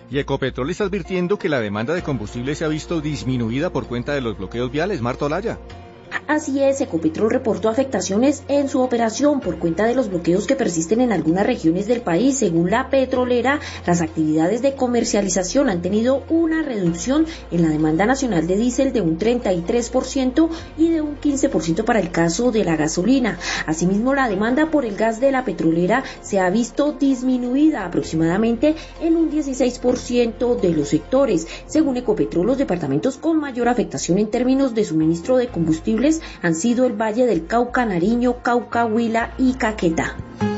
Y Ecopetrol está advirtiendo que la demanda de combustible se ha visto disminuida por cuenta de los bloqueos viales. Marta Olaya. Así es, Ecopetrol reportó afectaciones en su operación por cuenta de los bloqueos que persisten en algunas regiones del país. Según la petrolera, las actividades de comercialización han tenido una reducción en la demanda nacional de diésel de un 33% y de un 15% para el caso de la gasolina. Asimismo, la demanda por el gas de la petrolera se ha visto disminuida aproximadamente en un 16% de los sectores. Según Ecopetrol, los departamentos con mayor afectación en términos de suministro de combustible han sido el Valle del Cauca, Nariño, Cauca, Huila y Caquetá.